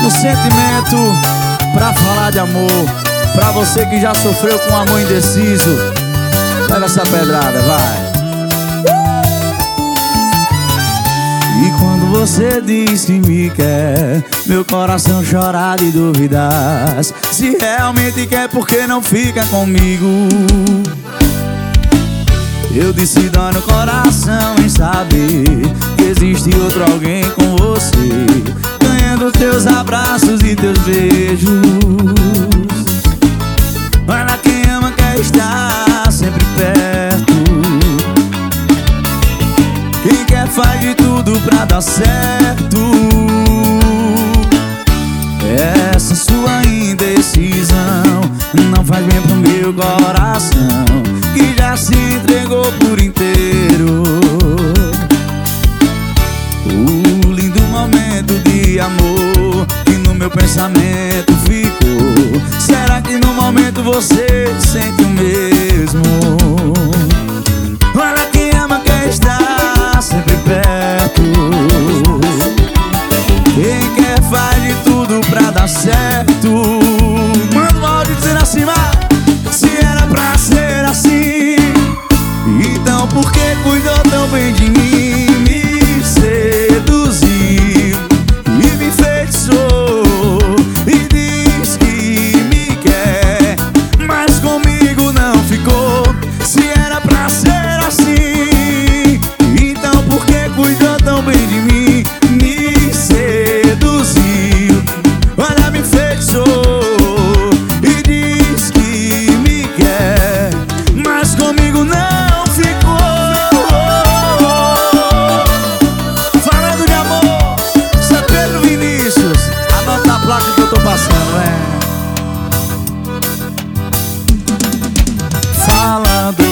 do sentimento pra falar de amor. Pra você que já sofreu com amor indeciso, leva essa pedrada, vai. E quando você diz que me quer, meu coração chora de dúvidas. Se realmente quer, por que não fica comigo? Eu disse dói no coração em saber que existe outro alguém com você, ganhando teus abraços e teus beijos. Olha, quem ama quer estar sempre perto. Quem quer faz de tudo pra dar certo. Essa sua indecisão não faz bem pro meu coração, que já se entregou por inteiro. O lindo momento de amor que no meu pensamento ficou, será que no momento você sente o mesmo? Olha, quem ama quer estar sempre perto. Quem quer faz de tudo pra dar certo. Manda um áudio dizendo assim, se era pra ser assim, então por que cuidou tão bem de mim? Me seduziu e me enfeitiçou e diz que me quer, mas comigo não ficou. Se era pra ser assim, então por que cuidou tão bem de mim? Me seduziu, olha, me enfeitiçou e diz que me quer, mas comigo não ficou. Falando de amor, isso é Pedro Vinícius. Anota a placa que eu tô passando, Falando